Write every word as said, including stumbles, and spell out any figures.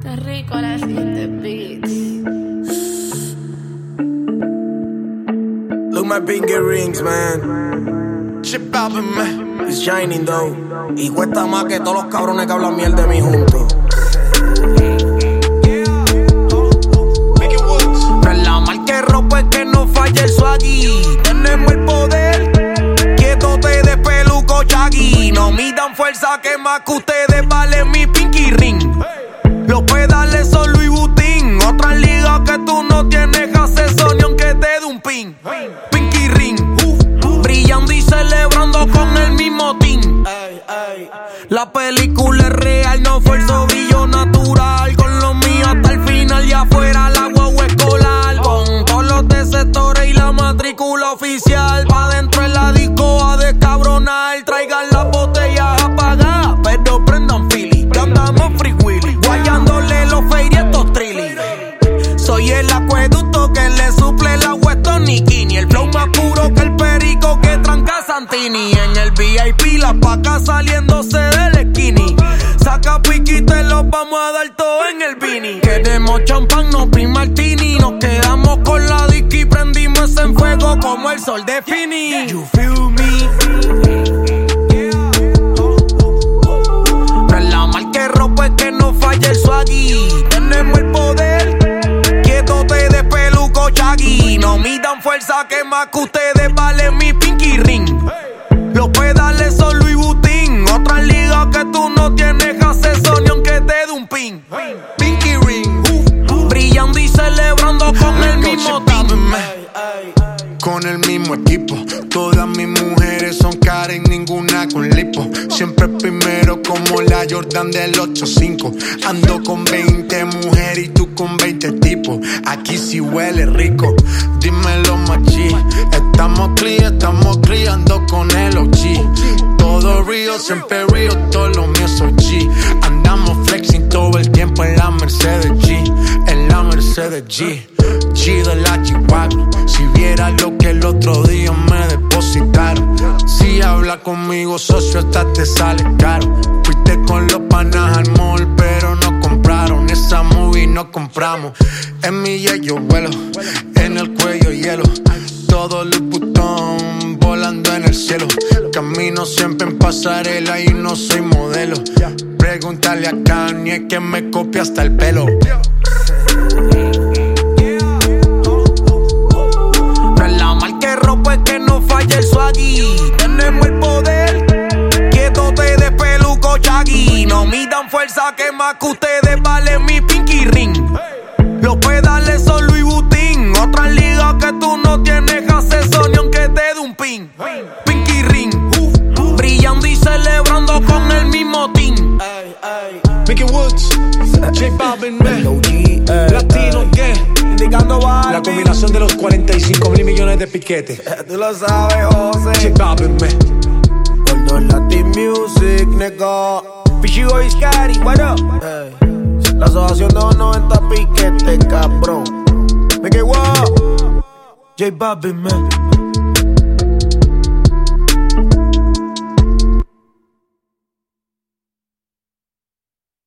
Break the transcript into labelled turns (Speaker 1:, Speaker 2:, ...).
Speaker 1: Qué rico la siente beats.
Speaker 2: Look my pinky rings, man. Chip poppin', man. It's shining, though. Y cuesta más que todos los cabrones que hablan mierda de mí juntos. No es la mal que ropa, es que no falla el swaggy. Tenemos el poder. Quieto te de peluco chagui. No midan fuerza que más que ustedes valen mi pinky ring. Los pedales son Louis Vuitton. Otras ligas que tú no tienes acceso ni aunque te dé un pin. Pinky ring, uh, brillando y celebrando con el mismo team. La película es real, no fue el brillo natural. Con lo mío hasta el final y afuera la guagua escolar. Con todos los de sectores y la matrícula oficial. Pa' dentro en la disco a descabronar. Traigan las botellas apagadas, pero prendan Philly. Que andamos free willy, guayándole los feiries estos trilly. Soy el acueducto que le suple el agua a estos Nikini. El flow más puro que el perico que tranca Santini. En el V I P las pacas saliéndose del skinny. Saca piquito y los vamos a dar todo en el Vini. Queremos champán, no pin martini. Nos quedamos con la disco y prendimos ese en fuego como el sol de Fini. You feel me? No es la mal que ropa, es que no falla el swaggy. Tenemos el poder. Quieto-te de peluco chagui. No midan fuerza que más que ustedes valen mi pinky ring. Los pedales son Louis Vuitton. Otras ligas que tú no tienes acceso ni aunque te dé un pin. Pinky ring, uh, brillando y celebrando con el mismo team.
Speaker 3: Con el mismo equipo. Todas mis mujeres son caras y ninguna con lipo. Siempre primero como la Jordan del ocho cinco. Ando con veinte mujeres y tú con veinte tipos. Aquí sí huele rico. Dímelo machi. Estamos clear, estamos criando con el O G. Todo río, siempre río, todo lo mío soy G. Andamos flexing todo el tiempo en la Mercedes G. En la Mercedes G. G de la G-Wagon. Si viera lo que el otro día me depositaron. Si habla conmigo, socio, hasta te sale caro. Fuiste con los panas al mall, pero no compraron. Esa movie no compramos. En mi jet yo vuelo, en el cuello hielo. Todo Louis Vuitton, volando en el cielo. Camino siempre en pasarela y no soy modelo. Pregúntale a Kanye que me copia hasta el pelo.
Speaker 2: Ropa es que no falla el swaggy. Tenemos el poder. Quieto-te de peluco chagui. No midan fuerza que más que ustedes valen mi pinky ring. Los pedales son Louis Vuitton. Otras ligas que tú no tienes acceso ni aunque te dé un pin. Pinky ring, uh, brillando y celebrando con el mismo team.
Speaker 4: Mickey Woods, J Balvin, man. Latino, yeah.
Speaker 2: Indicando Balvin.
Speaker 4: La combinación de los cuarenta y cinco mil millones de piquetes.
Speaker 2: Tú lo sabes, José.
Speaker 4: J Balvin, man.
Speaker 2: Gordo Latin Music, nigga. Fishy Boy Scary, what up? Hey. La asociación de los noventa piquetes, cabrón. Mickey Woods, J Balvin, man.